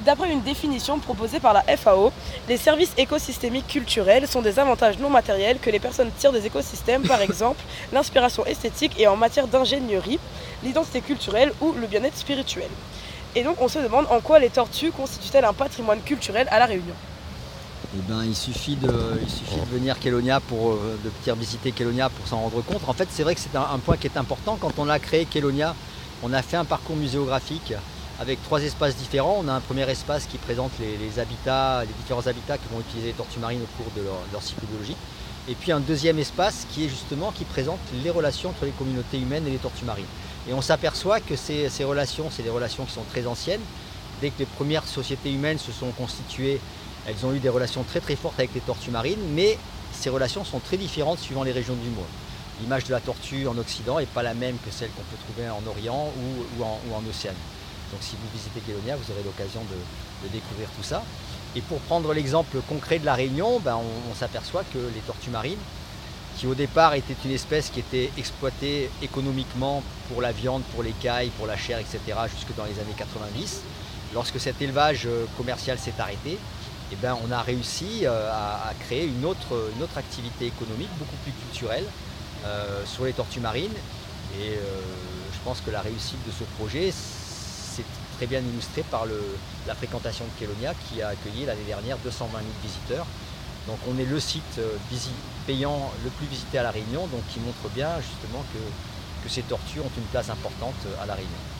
D'après une définition proposée par la FAO, les services écosystémiques culturels sont des avantages non matériels que les personnes tirent des écosystèmes, par exemple l'inspiration esthétique et en matière d'ingénierie, l'identité culturelle ou le bien-être spirituel. Et donc on se demande en quoi les tortues constituent-elles un patrimoine culturel à La Réunion. Eh ben, il suffit de venir Kélonia de venir visiter Kélonia pour s'en rendre compte. En fait, c'est vrai que c'est un point qui est important. Quand on a créé Kélonia, on a fait un parcours muséographique avec 3 espaces différents. On a un premier espace qui présente les habitats, les différents habitats que vont utiliser les tortues marines au cours de leur cycle biologique. Et puis un deuxième espace qui présente les relations entre les communautés humaines et les tortues marines. Et on s'aperçoit que ces relations, c'est des relations qui sont très anciennes. Dès que les premières sociétés humaines se sont constituées, elles ont eu des relations très très fortes avec les tortues marines, mais ces relations sont très différentes suivant les régions du monde. L'image de la tortue en Occident n'est pas la même que celle qu'on peut trouver en Orient ou en Océanie. Donc si vous visitez Kélonia, vous aurez l'occasion de découvrir tout ça. Et pour prendre l'exemple concret de la Réunion, on s'aperçoit que les tortues marines, qui au départ étaient une espèce qui était exploitée économiquement pour la viande, pour l'écaille, pour la chair, etc., jusque dans les années 90, lorsque cet élevage commercial s'est arrêté, on a réussi à créer une autre activité économique, beaucoup plus culturelle, sur les tortues marines. Et je pense que la réussite de ce projet s'est très bien illustrée par la fréquentation de Kélonia, qui a accueilli l'année dernière 220 000 visiteurs. Donc on est le site payant le plus visité à La Réunion, donc qui montre bien justement que ces tortues ont une place importante à La Réunion.